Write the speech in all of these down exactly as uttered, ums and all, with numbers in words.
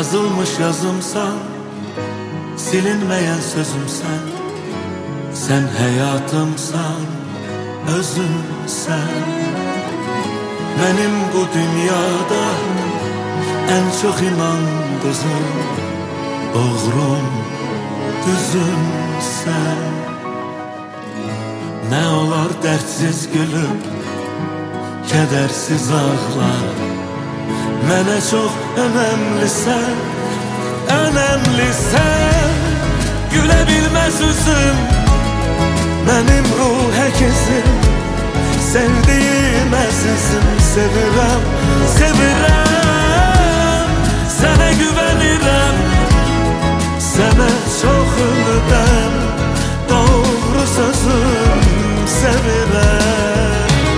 yazılmış yazımsan, silinmeyen sözümsen. Sen hayatımsan, özümsen. Benim bu dünyada en çok inandığım doğrum, düzüm sen. Ne olar dertsiz gülüp, kedersiz ağlar. Mənə çox önəmlisən, önəmlisən. Gülə bilməz üzüm, mənim ruh əkizim. Sevdiyim əzizim, sevirəm, sevirəm. Sənə güvənirəm, sənə çox ümidəm. Doğru sözüm, sevirəm.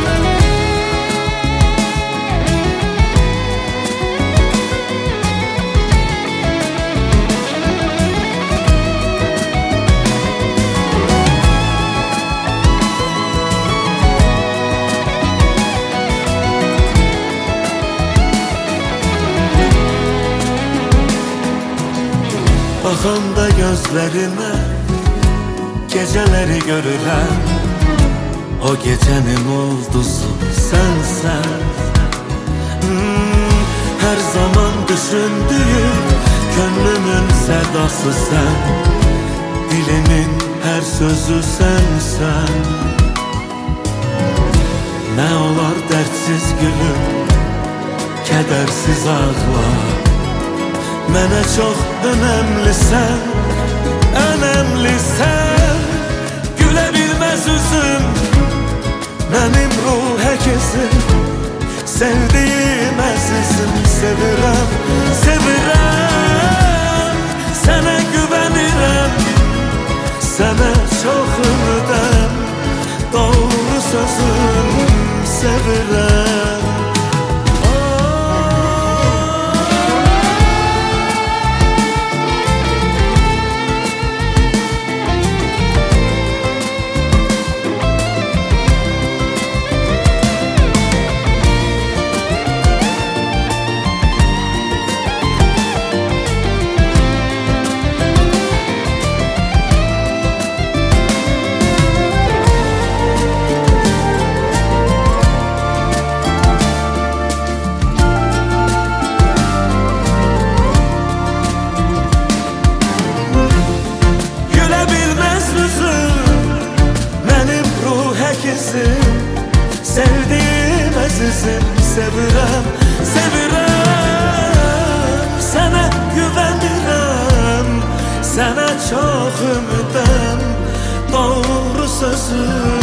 Baxanda gözlərimə gecələri görürəm. O gecənin ulduzu sənsən. hmm, Hər zaman düşündüyüm könlümün sədası sən. Dilimin hər sözü sənsən. Nə olar dərtsiz gülüm, kədərsiz ağlar. Mənə çox önəmlisən, önəmlisən. Gülə bilməz üzüm, mənim ruh əkizim. Sevdiyim əzizim, sevirəm, sevirəm. Sənə güvənirəm, sənə çox ümidəm. Doğru sözüm, sevirəm. Sevdiyim əzizim, sevirəm, sevirəm. Sənə güvənirəm, sənə çox ümidəm. Doğru sözüm